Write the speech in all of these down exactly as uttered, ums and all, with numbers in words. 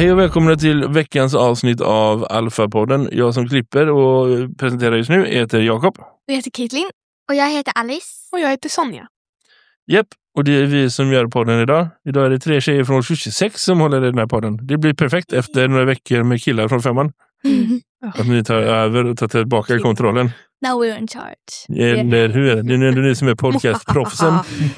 Hej och välkomna till veckans avsnitt av Alfa-podden. Jag som klipper och presenterar just nu heter Jakob. Jag heter Caitlin. Och jag heter Alice. Och jag heter Sonja. Japp, och det är vi som gör podden idag. Idag är det tre tjejer från tjugosex som håller i den här podden. Det blir perfekt efter några veckor med killar från femman. Mm. Att ni tar över och tar tillbaka kontrollen. Now we're in charge. Eller hur? Det är ändå ni som är podcastproffsen.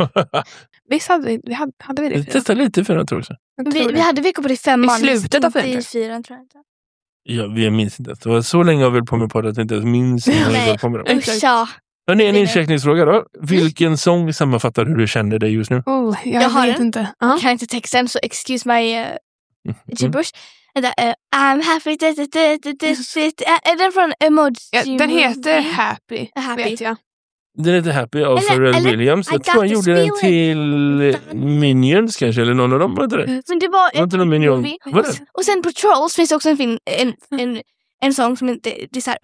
Visst hade vi, vi hade, hade vi det? Vi testade lite för en tror jag. Vi, vi hade veckor på det femman. I slutet av inte i fyran. fyran tror jag inte. Ja, vi minns inte. Det var så länge jag väl på med podden att jag inte ens minns när jag Nej. höll på med det. Usch ja. Hörrni, en incheckningsfråga då. Vilken sång sammanfattar hur du känner dig just nu? Oh, jag, Jag har vet den. inte. Uh-huh. Jag kan inte texten så excuse my uh, gibberish. Vänta, uh, I'm happy. Da, da, da, da, da, da. Är den från Emoji? Ja, den heter Movie? Happy, Happy. vet jag. Den heter Happy av Eller- Pharrell eller- Williams. I Jag got tror han this gjorde den feeling. till Minions kanske, eller någon av dem. Var inte det? Men det var Var inte någon Minion? movie. Var det? Och sen på Trolls finns det också en film, en, en, en sång som inte, det är såhär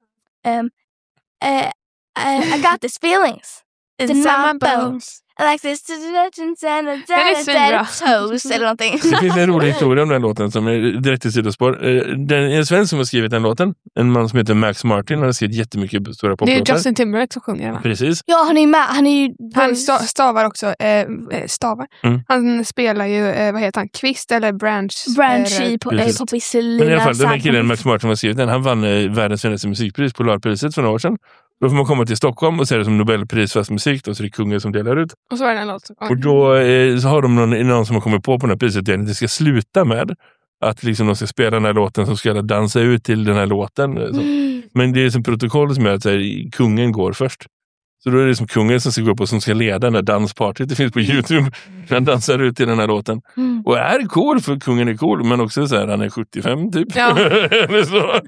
um, uh, uh, I got this feelings in my bones. I like this legends and a svinbra. toes eller någonting. Det finns en rolig historia om den låten som är direkt i sidospår. Eh, Den är en svensk som har skrivit den låten. En man som heter Max Martin. Han har skrivit jättemycket stora Det är poplåtar. Justin Timberlake som sjunger. Va? Precis. Ja, han är ju med. Han är ju Han sta- stavar också. Eh, eh, stavar. Mm. Han spelar ju, eh, vad heter han? Kvist eller Branch? branch eh, i på, Precis. eh, Poppis Men i alla fall, den här killen Max Martin som har skrivit den. Han vann eh, världens finaste musikpris på Polarpriset för några år sedan. Då får man komma till Stockholm och se det som Nobelpris för musik. Då så det är kungen som delar ut. Och så är det en låt som Och då eh, så har de någon, någon som har kommit på på den här priset att det ska sluta med att liksom de ska spela den här låten som ska dansa ut till den här låten. Så. Mm. Men det är som protokoll som är att så här, kungen går först. Så då är det som kungen som ska gå upp och som ska leda den här danspartyt. Det finns på YouTube. Han dansar ut till den här låten. Mm. Och är cool för kungen är cool. Men också så här, han är sjuttiofem typ. Ja. Eller så.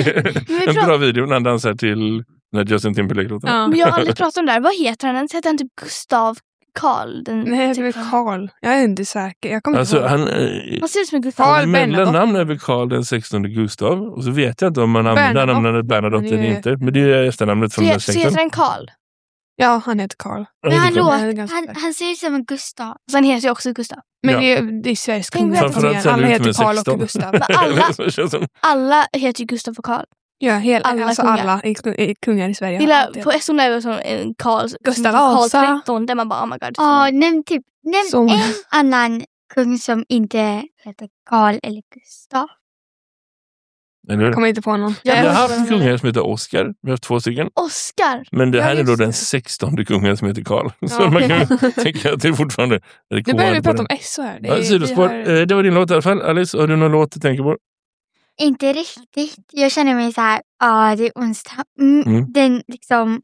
Men En pra- bra video när han dansar till den här Justin Timberlake-låten. Ja. Men jag har aldrig pratat om det här. Vad heter han? Heter han typ Gustav Karl? Den, Nej, det är typ, väl Karl. Jag är inte säker. Jag kommer Alltså inte ihåg. han... Eh, han ser ut som en Gustav. Karl Bernadotte. mellannamn är väl Karl den sextonde Gustav. Och så vet jag inte om man använder Bernadotte. namnet Bernadotte Han är- eller inte. Men det är efternamnet Så, från den här så heter släkten. han Karl. Ja, han heter Karl. Ja, Men han, det är klart. Det är låter, ganska han, säkert. han ser ut som en Gustav. Så han heter ju också Gustav. Men Ja. det, är, det är Sveriges Tänk kungar. framförallt ser det Alla ut som heter en Karl sexton. och Gustav. Men alla, Det känns som- alla heter ju Gustav och Karl. Ja, hela, Alla alltså kungar. alla i, i kungar i Sverige. har Hela, alltid på S O är det som en Karl. Gustav Karl Vasa. tretton. Där man bara, oh my god. Ja, nämn, typ, nämn Som- en annan kung som inte heter Karl eller Gustav. Eller hur? Jag kommer inte på någon. Jag Vi har måste- haft kungar som heter Oscar. Vi har haft två stycken. Oscar. Men det Ja, här är då just den det. sextonde kungen som heter Karl. Så Ja. man kan ju tänka att det är fortfarande Nu börjar vi rekord på prata den. om S O här. Det Ja, är- sidospår. vi har- Eh, Det var din låt i alla fall. Alice, har du någon låt du tänker på? Inte riktigt. Jag känner mig så här, ja det är onsdag. Mm, Mm. Den liksom...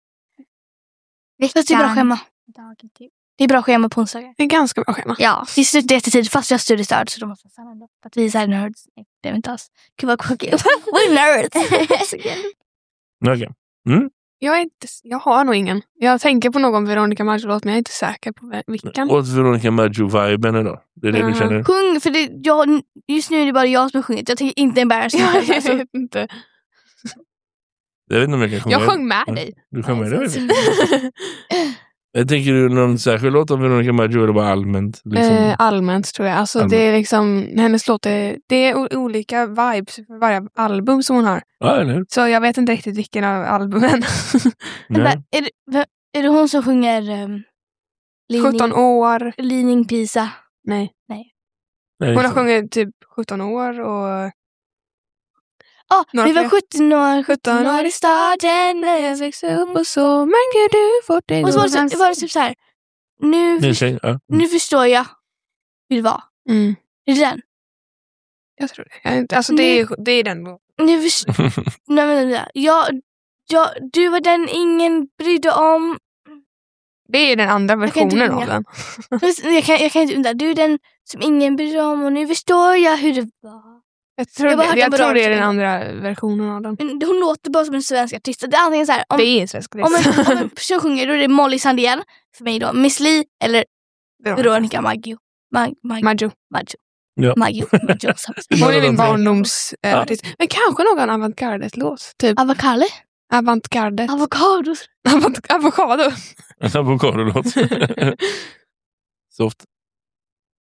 Fast det är bra schema. Dagen, typ. Det är bra schema på onsdagar. Det är ganska bra schema. Ja. Det slutar jättetid fast jag har studiestöd så de måste stanna ändå. För att vi är såhär nerds. Nej, det är vi inte alls. Gud vad kul. We're nerds. Okej. Jag, är inte, jag har nog ingen. Jag tänker på någon Veronica Maggio-låt men jag är inte säker på vilken. Åt Veronica Maggio-viben idag. Det är det du Mhm. känner. Sjung, för det, jag, just nu är det bara jag som har sjungit. Jag tänker inte embarrass mig. Jag Alltså, vet inte. Jag vet inte om jag kan sjunga. Jag sjöng med dig. Du sjöng med Nej, dig? Jag tänker du någon särskild låt av Veronica Maggio eller bara allmänt? Liksom? Eh, allmänt tror jag. Alltså, Allmänt. det är liksom, hennes låtar, det är o- olika vibes för varje album som hon har. Ja, eller hur? Så jag vet inte riktigt vilken av albumen. Nej. vänta, är, det, va- är det hon som sjunger um, sjutton år. Lining Pisa? Nej. Nej, Hon har inte. sjungit typ sjutton år och... Ja, Några vi var fler. sjutton år, sjutton sjutton år i staden när jag växte upp och så. Men gud du fort det Och så var det, så, var det typ så här. Nu, Det är en tjej, ja. nu förstår jag hur det var. Mm. Är det den? Jag tror det. Jag, är inte- alltså det är, det är den. Nu förstår Nej, men, vänta. jag, jag, du var den ingen brydde om. Det är den andra Jag kan inte versionen av sjunga. den. Jag kan, jag kan inte undra. Du är den som ingen brydde om och nu förstår jag hur det var. Jag tror, Jag bara det, hört jag den tror på det är den radion. andra versionen av den. Men hon låter bara som en svensk artist. Det är antingen så här, om, Det är en svensk om, en, om en person sjunger då är det Molly Sandén för mig då. Miss Li eller Veronica Maggio. Mag, Mag, Maggio. Maggio. Ja. Maggio. Maggio. Hon är min Ja. barndomsartist. Men kanske någon avantgarde-låt. Typ Avokado. avantgarde. Avokado. Avant- Avokado. En avokadolåt. Soft.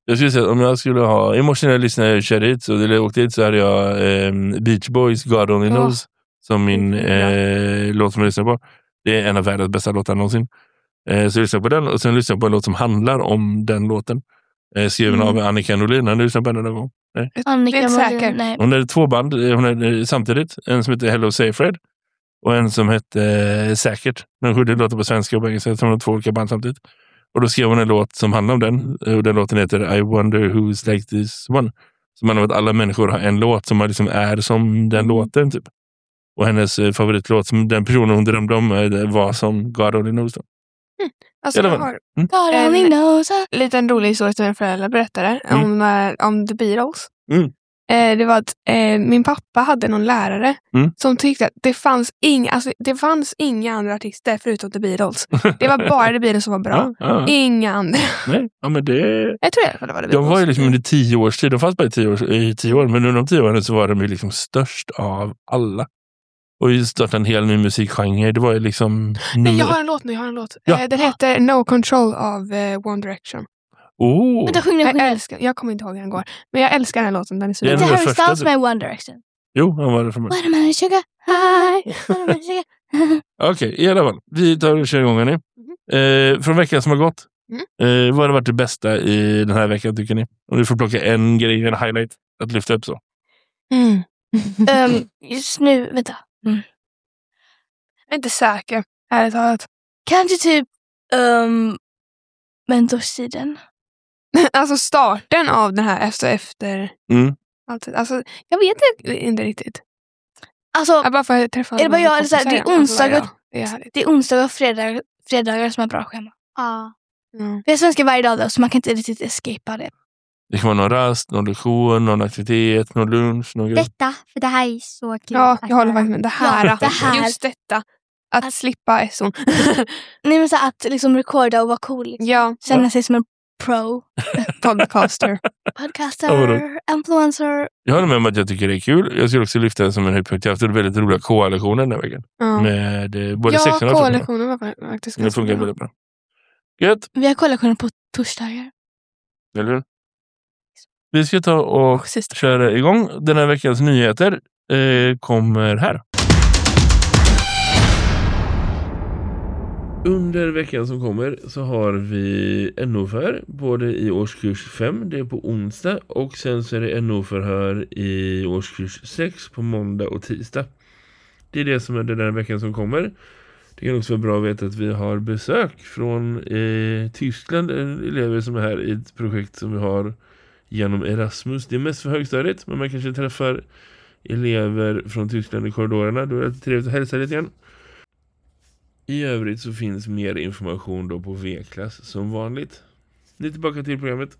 Jag skulle säga att om jag skulle ha... I morse när jag lyssnade och körde hit, så, eller åkte hit, så hade jag eh, Beach Boys, God Only Knows, oh. som min eh, låt som jag lyssnar på. Det är en av världens bästa låtar någonsin. Eh, så jag lyssnar på den, och sen lyssnar jag på en låt som handlar om den låten. Eh, skriven mm. av Annika Norlin. Har du lyssnat på den någon gång? Nej. Annika Norlin, nej. Hon är två band, hon är samtidigt. En som heter Hello Safe Red och en som heter eh, Säkert. Den sjude låter på svenska och på engelska, så hon har två olika band samtidigt. Och då skrev hon en låt som handlar om den. Och den låten heter I Wonder Who's Like This One. Så man har att alla människor har en låt som liksom är som den låten typ. Och hennes eh, favoritlåt som den personen hon drömde om eh, var som God Only Knows. Mm. Alltså jag har mm. God Only Knows. En liten rolig historia som min föräldrar berättade mm. om, uh, om The Beatles. Mm. Eh, det var att eh, min pappa hade någon lärare mm. som tyckte att det fanns inga, alltså, det fanns inga andra artister förutom The Beatles. Det var bara The Beatles som var bra. Ja, ja. Inga andra. Nej, ja, men det... Jag tror i alla fall det var The Beatles. De var ju liksom under tio års tid. De fanns bara i tio år, i tio år. Men under de tio åren så var de ju liksom störst av alla. Och ju startade en hel ny musikgenre. Det var ju liksom... Nej, jag har en låt nu, jag har en låt. Ja. Eh, den heter No Control av eh, One Direction. Oh. Vänta, sjung den, sjung jag, den. älskar, jag kommer inte ihåg hur den går. Men jag älskar den här låten, den är så Det är Det den är Harry första, Styles med One Direction. Jo, han var det för mig. Watermelon sugar high. Watermelon sugar. Okej, okay, i alla fall. Vi tar och kör igång nu. Mm. Eh, från veckan som har gått. Mm. Eh, vad har varit det bästa i den här veckan tycker ni? Om du får plocka en grej, en highlight att lyfta upp så. Mm. um, just nu, vänta. Mm. Jag är inte säker, ärligt talat. Kanske typ um, mentorstiden. Alltså starten av den här efter efter mm. alltid. Alltså jag vet inte riktigt. Alltså jag bara får träffa är det bara jag eller så här, det är onsdagar alltså, det är det är onsdagar och fredagar, fredagar som är bra schema. Ja. Mm. Vi har svenska varje dag då, så man kan inte riktigt escapa det. Det kan vara någon rast, någon lektion, någon aktivitet, någon lunch, någon grej. Detta, för det här är så kul. Ja, jag håller faktiskt med. Det här, ja, det här. Just detta. Att, att slippa S O. Nej, men så att liksom rekorda och vara cool. Liksom. Ja. Känna ja. sig som en pro. Podcaster. Podcaster, ja, influencer. Jag håller med om att jag tycker det är kul. Jag skulle också lyfta det som en höjdpunkt. Jag har haft väldigt roliga K-lektioner den här veckan. Ja, med eh, både ja sexton och K-lektioner var faktiskt det funkar väldigt bra. Gött. Vi har K-lektioner på torsdagar. Eller hur? Vi ska ta och Sist. köra igång. Den här veckans nyheter eh, kommer här. Under veckan som kommer så har vi N O-förhör både i årskurs fem, det är på onsdag, och sen så är det N O-förhör i årskurs sex på måndag och tisdag. Det är det som är den här veckan som kommer. Det kan också vara bra att veta att vi har besök från eh, Tyskland, elever som är här i ett projekt som vi har genom Erasmus. Det är mest för högstadiet, men man kanske träffar elever från Tyskland i korridorerna. Då är det trevligt att hälsa lite grann. I övrigt så finns mer information då på V-klass som vanligt. Ni tillbaka till programmet.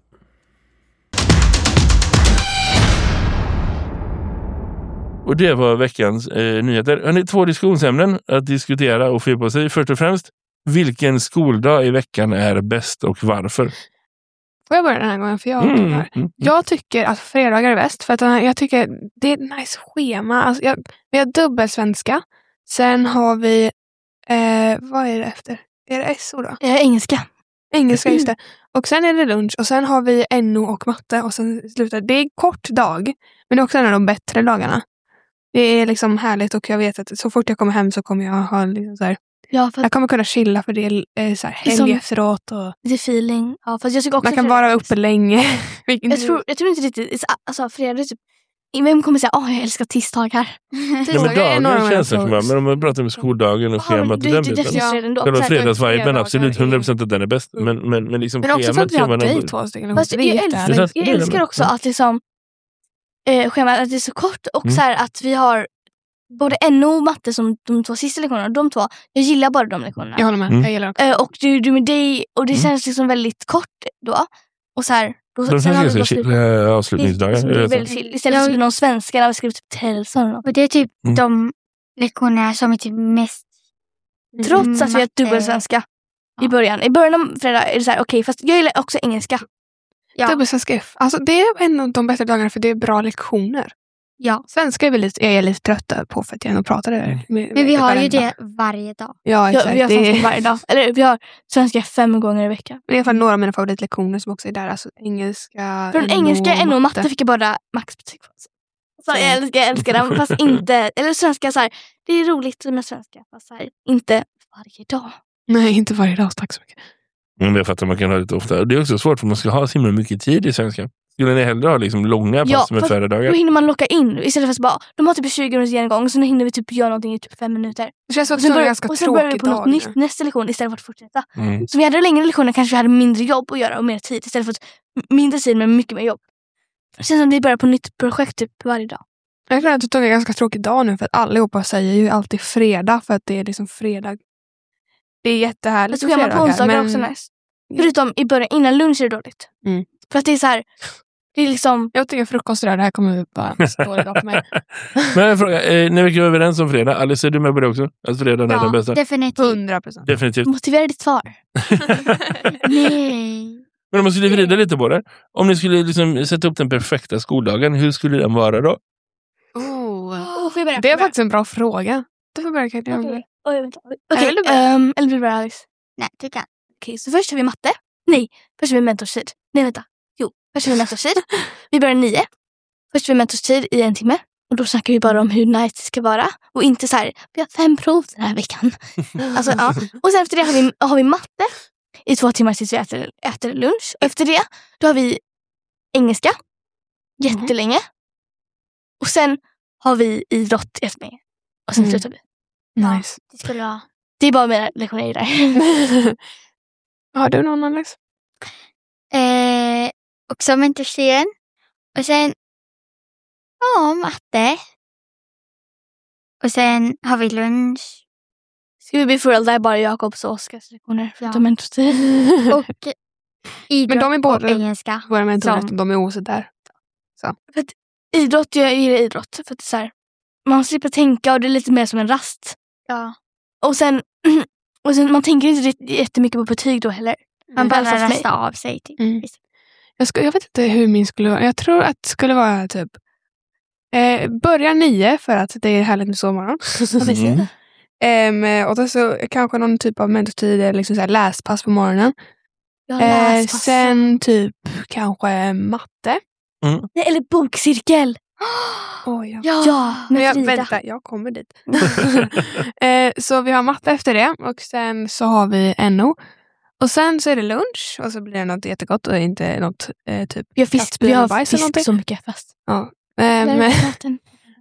Och det var veckans eh, nyheter. Har ni två diskussionsämnen att diskutera och få på sig? Först och främst, vilken skoldag i veckan är bäst och varför? Får jag börja den här gången? För jag, mm, mm, mm. jag tycker att fredagar är bäst. För att jag tycker det är ett nice schema. Alltså jag, vi har dubbelsvenska. Sen har vi, eh, vad är det efter? Är det S O då? Eh, engelska. Engelska, just det. Och sen är det lunch. Och sen har vi N O och matte. Och sen slutar det. är kort dag. Men det är också en av de bättre dagarna. Det är liksom härligt och jag vet att så fort jag kommer hem så kommer jag ha liksom så här, ja, för jag kommer kunna chilla för det är så här helg som, efteråt. Och lite feeling. Ja, fast jag tycker också man kan vara uppe länge. jag, tror, jag tror inte riktigt, alltså fredag typ, vem kommer säga, åh jag älskar tisdagar. Ja, men dagen känns det för mig, men om man pratar om skoldagen och schemat och den biten. Själva fredagsviben, absolut, hundra procent att den är bäst. Men, men, men liksom men också schemat, att vi har dig två stycken. Fast jag, jag, älskar, jag älskar också att liksom eh, schemat, att det är så kort och mm. så här att vi har både N O och matte som de två sista lektionerna, de två, jag gillar bara de lektionerna. Jag håller med, mm. jag gillar också. Eh, och du, du med dig, och det mm. känns liksom väldigt kort då. Och så här, då, de sen har vi chill, äh, avslutningsdagar. Det är väldigt chill. Istället för någon svenska där vi skrivit typ Tellson. Och det är typ mm. de lektionerna som är typ mest... Trots mm, att vi har dubbelsvenska ja. i början. I början av fredag är det så här, okej, okay, fast jag gillar också engelska. Ja. Dubbelsvenska F. Alltså det är en av de bästa dagarna för det är bra lektioner. Ja. Svenska är, väl lite, är jag lite trött på för att jag ändå pratar det. Med, Men med vi har ju varenda. det varje dag. Ja, Ja, exakt. vi har det svenska är varje dag. Eller vi har svenska fem gånger i veckan. i alla fall några av mina favoritlektioner som också är där. Alltså engelska, Från N O, engelska, N O och matte fick jag bara maxbetyg på. Så jag älskar, jag älskar dem. Fast inte, eller svenska så här, det är roligt med svenska. Fast så här, inte varje dag. Nej, inte varje dag. Tack så mycket. Men jag fattar man kan ha lite ofta. Det är också svårt för man ska ha så himla mycket tid i svenska. Skulle ni hellre ha liksom långa pass Ja, med fast färre dagar? Då hinner man locka in istället för att bara, de har typ tjugo minuters genomgång. Så nu hinner vi typ göra någonting i typ fem minuter. Det känns som Och att sen, det är en börjar, ganska och sen börjar vi tråkig på något dag. nytt nästa lektion istället för att fortsätta. Mm. Så vi hade längre lektioner kanske vi hade mindre jobb att göra och mer tid. Istället för att mindre tid men mycket mer jobb. Det känns som att vi börjar på ett nytt projekt typ varje dag. Jag tror att det tog en ganska tråkig dag nu för att allihopa säger ju alltid fredag för att det är liksom fredag. Det är jättehärligt Så med kan man på fredagar, onsdagar men- också nice. Förutom i början, innan lunch är det dåligt. Mm. För att det är så här, det är liksom, Jag tycker frukost idag, det här kommer bara en dålig dag för mig. Men jag frågar, eh, när vi är överens om fredag, Alice är du med på det också? Att fredag är den Ja, bästa? definitivt. Hundra procent. Definitivt. motivera ditt svar. Nej. Men om man skulle vrida lite på det. Om ni skulle liksom sätta upp den perfekta skoldagen, hur skulle den vara då? Oh. Oh, får jag börja? Det är faktiskt en bra fråga. Du får börja, Katja. Okej, Oj, vänta. Eller Okej, vill du börja? ehm, eller vill du börja Alice? Nej, du kan. Okej, så först har vi matte. Nej, först har vi mentorstid. Nej, vänta. Jo, först har vi mentorstid. Vi börjar nio. Först har vi mentorstid i en timme. Och då snackar vi bara om hur nice det ska vara. Och inte så här, vi har fem prov den här veckan. Alltså, ja. Och sen efter det har vi, har vi matte i två timmar tills vi äter, äter lunch. Och efter det, då har vi engelska. Jättelänge. Och sen har vi idrott jättelänge. Och sen Mm. slutar vi. Nice. Det skulle vara... Det är bara mina lektioner där. Har du någon, Alex? Eh, också mentorstiden. Och sen... Ja, matte. Och sen har vi lunch. Ska vi bli föräldrar bara Jakobs och Oskars lektioner? Ja. De är inte tid. Och idrott Men de är båda- och engelska. Våra mentorer, Som- de är oset där. Idrott, jag gillar idrott. För att det är så här, man slipper tänka och det är lite mer som en rast. Ja. Och sen, och sen man tänker inte rätt- jättemycket på betyg då heller. Man bara bara för mig. rasta av sig. Typ. Mm. Jag, ska, jag vet inte hur min skulle vara. Jag tror att det skulle vara typ... Eh, börja nio för att det är härligt med sovmorgon. Mm. Ehm, och då så kanske någon typ av mentorstid eller liksom så här läspass på morgonen. Jag har Eh, läspass. sen typ kanske matte. Nej, eller bokcirkel. Oh, ja. Ja. Ja, Men med jag, Frida. vänta, jag kommer dit. eh, så vi har matte efter det och sen så har vi N O. Och sen så är det lunch och så blir det något jättegott och inte något eh, typ Vi har fisk, kattspy vi eller har bajs eller någonting. fisk så mycket fast. Ja. Ehm, Där-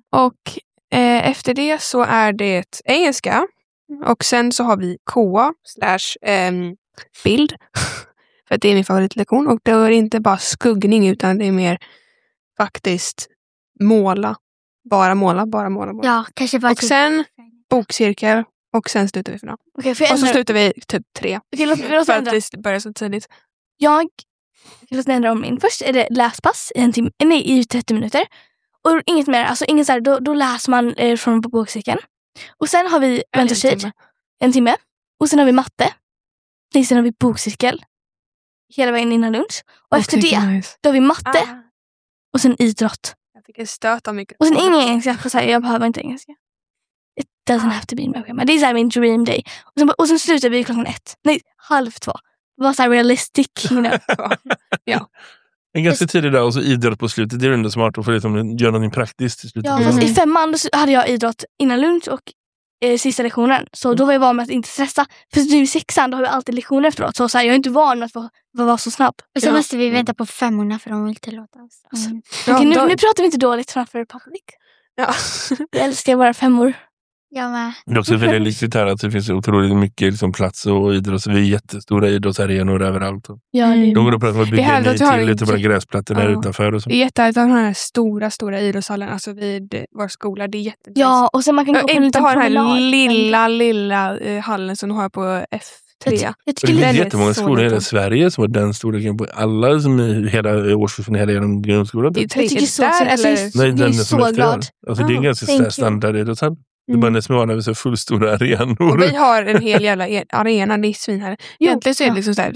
och eh, efter det så är det engelska. Och sen så har vi K A slash ehm, bild. För att det är min favoritlektion. Och det är inte bara skuggning utan det är mer faktiskt måla. Bara måla, bara måla. måla. Ja, kanske bara Och typ- sen bokcirkel. Och sen slutar vi för dagen. Okej, får jag Och så ändra? slutar vi typ tre. Okej, låt, låt mig För ändra. att vi börjar så tidigt. Jag, låt mig ändra om min. Först är det läspass i en timme, nej, i trettio minuter. Och inget mer, alltså inget så här, då, då läser man eh, från bokcirkeln. Och sen har vi En mentorstid, timme. en timme. Och sen har vi matte. Nej, sen har vi bokcirkel. Hela vägen innan lunch. Och efter Bokcirkel, det, nice. då har vi matte. Ah, Och sen idrott. jag fick en stöt av mycket. Och sen ingen engelska, för så här, jag behöver inte engelska. It doesn't have to be in my schema. Det är så här min dream day. Och sen, och sen slutar vi klockan ett. Nej, halv två. Det var så här realistic, you know. En ganska tidig dag och så idrott på slutet. Det är ändå smart att få liksom göra någonting praktiskt i slutet. Ja, av fast dagen. i femman då hade jag idrott innan lunch och eh, sista lektionen. Så då var jag van med att inte stressa. För nu i sexan då har vi alltid lektioner efteråt. Så, så här, jag är inte van med att få, få vara så snabb. Och så Ja. måste vi vänta på femmorna för de vill inte låta oss. Alltså. Mm. Ja, Okej, nu, då- nu pratar vi inte dåligt framför public. Ja. Jag älskar våra femmor. Jag med. Det är också väldigt viktigt här att det finns otroligt mycket liksom, plats och idrott. Så vi är jättestora idrottsarenor överallt. Ja, Mm. det, De går och pratar om att Det är bygga härligt en att ny du har till en lite på j- gräsplattorna Ja. utanför och så. Det är jättehärligt att ha den här stora, stora idrottshallen alltså vid vår skola. Det är jättenice. ja, och sen man kan gå Jag på en inte liten ha den här promenad. lilla, lilla eh, hallen som du har på F tre. Jag, jag Och tycker det lite, finns Den är jättemånga så skolor i hela liten. Sverige som har den storleken på alla som i hela årskursen i hela genom grundskolan. Det är tre. jag tycker så, där, så, alltså, eller? jag Nej, är den är så som efter glad. den. Alltså det är en Oh, ganska thank you. standard idrottshall. Det är Mm. bara det som är vana vid så fullstora arenor. Och vi har en hel jävla e- arena, det är svinhärligt. Jo, Egentligen så är det ja. liksom så här, typ,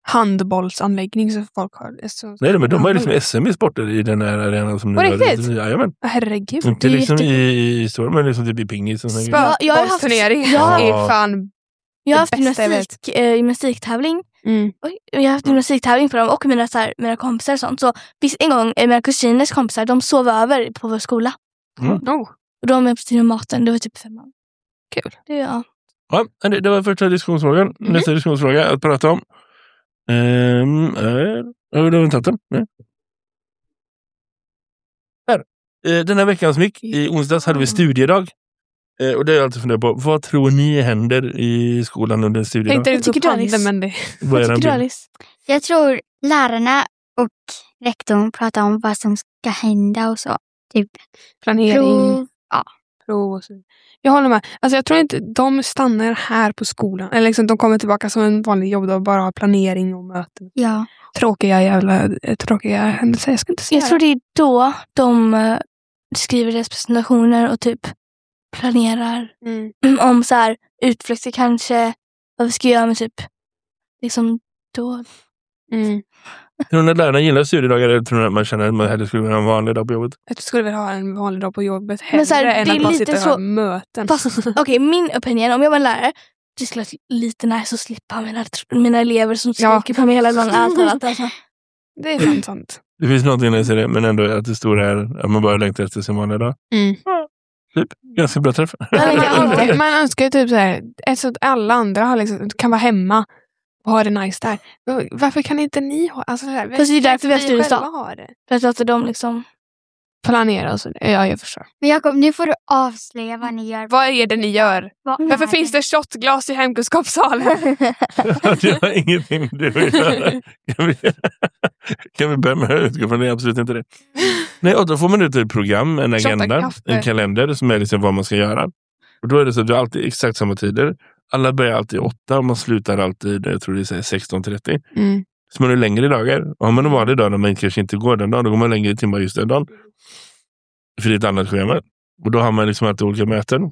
handbollsanläggning så folk har. Så, Nej, men de har ju liksom S M i sporter i den här arenan som På nu riktigt? Jajamän. Herregud. Inte det är liksom jätte- i, i stora, men liksom typ i pingis. Och såna grejer. Ja, jag har haft- Spökbollsturnering Ja. är fan. Jag har haft Det bästa jag gymnastik, eh, gymnastiktävling. Mm. Oj, jag har haft gymnastiktävling på dem och mina, så här, mina kompisar och sånt. Så visst, en gång, eh, mina kusiners kompisar, de sov över på vår skola. Mm. Oh. Och de hjälpte till med maten. Det var typ femman. Kul. Det, ja. Ja, det, det var första diskussionsfrågan. Mm. Nästa diskussionsfråga att prata om. Ehm, är... Har du väntat den? Nej. Här. Eh, Den här veckan som gick, i onsdags hade vi studiedag. Eh, och det har jag alltid funderat på. Vad tror ni händer i skolan under en studiedag? Tänkte inte tycker på du, Alice? padel, men det... Vad är Vad den tycker du, bilden? Alice? Jag tror lärarna och rektorn pratar om vad som ska hända och så. Typ Planering. prov. prov och så. Jag håller med. Alltså jag tror inte de stannar här på skolan. Eller liksom de kommer tillbaka som en vanlig jobb och bara har planering och möten. Ja. Tråkiga jävla tråkiga händelser. Jag ska inte säga Jag tror det är då de eh, skriver deras presentationer och typ planerar Mm. om så här utflykter kanske. Vad vi ska göra med typ liksom då. Mm. Tror ni att lärarna gillar studiedagar eller tror ni att man känner att man hellre skulle vilja ha en vanlig dag på jobbet? Jag skulle vilja ha en vanlig dag på jobbet hellre Men så här, än det är att bara lite sitta och så- ha möten. Fast okej, min opinion, om jag var en lärare, det skulle vara lite nice att slippa mina, mina elever som Ja. skriker på mig hela dagen. Allt, allt, alltså. Det är fan sant. Det finns någonting när jag säger det, men ändå att det stora är att man bara längtar efter sin vanliga dag. Mm. Typ, ganska bra träff. men jag man, undrar- önskar, man önskar ju typ så här, alltså att alla andra har liksom, kan vara hemma och ha det nice där. Men varför kan inte ni ha, alltså så här, Fast det är därför vi har studiedag. själva ha det. För att låta dem liksom... Planera och så. Ja, jag förstår. Men Jakob, nu får du avslöja vad ni gör. Vad är det ni gör? Vad Varför är finns det shotglas i hemkunskapssalen? Det har ingenting med det att göra. Kan vi, kan vi börja med att utgå från det? Absolut inte det. Nej, och då får man ut ett program, en Shotta agenda, kaffe. en kalender som är liksom vad man ska göra. Och då är det så att du har alltid exakt samma tider. Alla börjar alltid åtta och man slutar alltid, jag tror det är sexton trettio. Mm. Så man är längre dagar. Och har man en vanlig dag när man kanske inte går den dagen, då går man längre timmar just den dagen. För det är ett annat schema. Och då har man liksom alltid olika möten.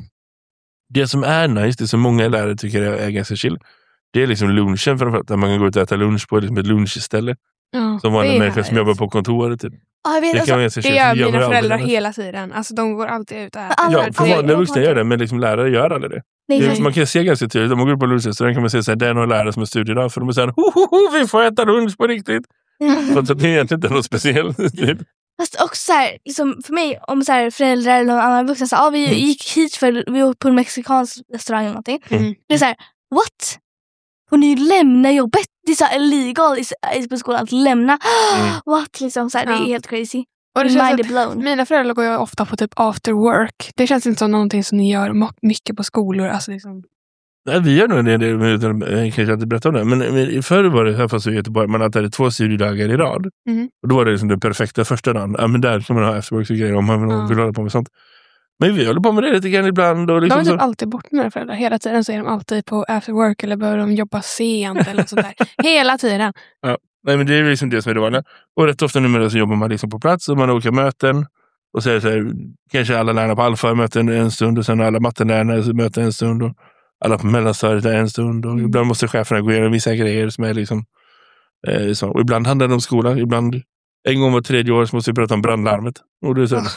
Det som är nice, det som många lärare tycker är, är ganska chill, det är liksom lunchen framförallt. Där man kan gå ut och äta lunch på liksom ett lunchställe. Ja, Som vanliga det är människor som härligt. jobbar på kontoret. Typ. Ja, jag vet, Det alltså, kan vara ganska Det chill. gör för jag mina aldrig föräldrar det. hela tiden. Alltså de går alltid ut och äter. alla- Ja, för alla- vanliga vuxna gör det, men liksom lärare gör aldrig det. nej, Det är, nej. man kan se ganska tydligt, om man går upp på lunchrestaurang kan man se att det är några lärare som är studiedag. För de är såhär, ho, ho, ho, vi får äta lunch på riktigt. För att det är egentligen inte något speciellt. Typ. Fast också så här, liksom, för mig, om så här, föräldrar eller någon annan vuxen sa, ah, vi Mm. gick hit för vi åkte på en mexikansk restaurang eller någonting. Mm. Det är så här, what? Får ni lämna jobbet? Det är så här illegal i- i- på skolan att lämna. Mm. What? Liksom, så här, det Ja. är helt crazy. Och det känns Mind att blown. mina föräldrar går ju ofta på typ after work. Det känns inte som någonting som ni gör mo- mycket på skolor. Alltså liksom. Nej, vi gör nog det, det utan, jag kanske inte berätta om det. Men, men förr var det här fast i Göteborg, man hade två studiedagar i rad. Mm. Och då var det liksom den perfekta första dagen. Ja, men där kan man ha afterworks och grejer om man vill, Ja. vill hålla på med sånt. Men vi håller på med det lite grann ibland. Och De liksom är så. typ alltid bort med mina föräldrar. Hela tiden så är de alltid på after work eller behöver de jobba sent eller något sånt där. Hela tiden. Nej, men det är liksom det som är det vanliga. Och rätt ofta numera så jobbar man liksom på plats och man har olika möten. Och så är det så här, kanske alla lärarna på Alfa möten en stund och sen alla mattelärarna möter en stund och alla på mellanstadiet är en stund. Och Mm. ibland måste cheferna gå igenom vissa grejer som är liksom eh, så. Och ibland handlar det om skolan. Ibland, en gång var tredje år så måste vi prata om brandlarmet. Och det är så här,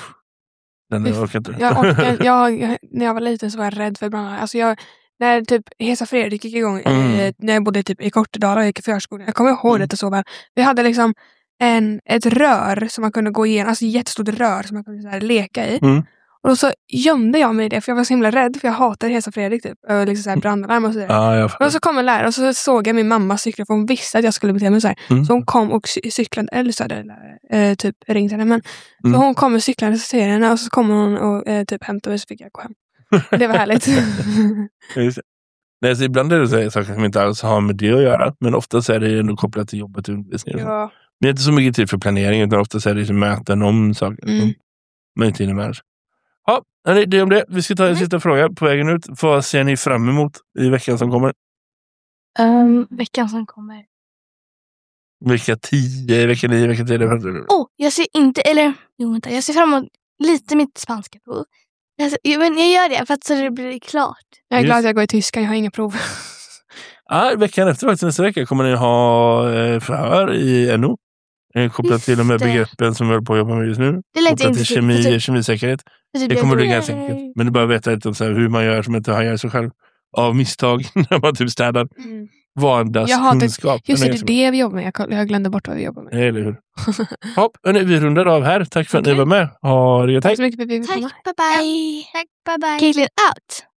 den jag orkar inte. Jag orkar, jag, när jag var liten så var jag rädd för brandlarm. Alltså jag, när typ Hesa Fredrik gick igång, Mm. eh, när jag bodde typ i Kortedala och gick i förskolan. Jag kommer ihåg Mm. det så väl. Vi hade liksom en, ett rör som man kunde gå igenom, alltså ett jättestort rör som man kunde så här leka i. Mm. Och då så gömde jag mig i det för jag var så himla rädd för jag hatade Hesa Fredrik typ. Och liksom så här brandlarm och sådär. Ja, jag Och fattar. så kom en lärare och så såg jag min mamma cykla för hon visste att jag skulle bete mig så här. Mm. Så hon kom och cy- cyklade, eller så hade lärare, eh, typ ringt henne. Men Mm. så hon kommer cyklande så ser jag henne och så kommer hon och eh, typ hämtar mig så fick jag gå hem. Det var härligt. Just det. Nej, så ibland är det så här saker som inte alls har med det att göra. Men ofta så är det ändå kopplat till jobbet och undervisning. Ja. ja. Men inte så mycket tid för planering utan ofta så är det liksom möten om saker. Mm. som man inte hinner med. Ja, hörni, det är om det. Vi ska ta en Mm. sista fråga på vägen ut. Vad ser ni fram emot i veckan som kommer? Um, veckan som kommer. Vecka tio, vecka nio, vecka tio. Oh, jag ser inte, eller jo vänta, jag ser fram emot lite mitt spanska prov. Jag, ser, men jag gör det för att så det blir klart. Jag är Just. glad att jag går i tyska, jag har inga prov. Ja, veckan efter faktiskt, nästa vecka kommer ni ha eh, förhör i N O. Eh, kopplat till de här Just det. begreppen som vi håller på att jobba med just nu. Det lät Kopplat till inte kemi, typ- kemisäkerhet. typ- Det kommer bli typ- ganska enkelt. Men du bara veta lite om så här, hur man gör som inte hajar sig själv. Av misstag när man typ städar. Mm. Vardagskunskap. Just det, Den det är det vi jobbar med. Jag, koll- jag glömde bort vad vi jobbar med. Eller hur? Hopp, hörni, vi rundar av här. Tack för att ni Okej. var med. Ha det gött. Tack så mycket för att vi fick komma. Tack, bye bye. Tack, bye bye. Caitlin out.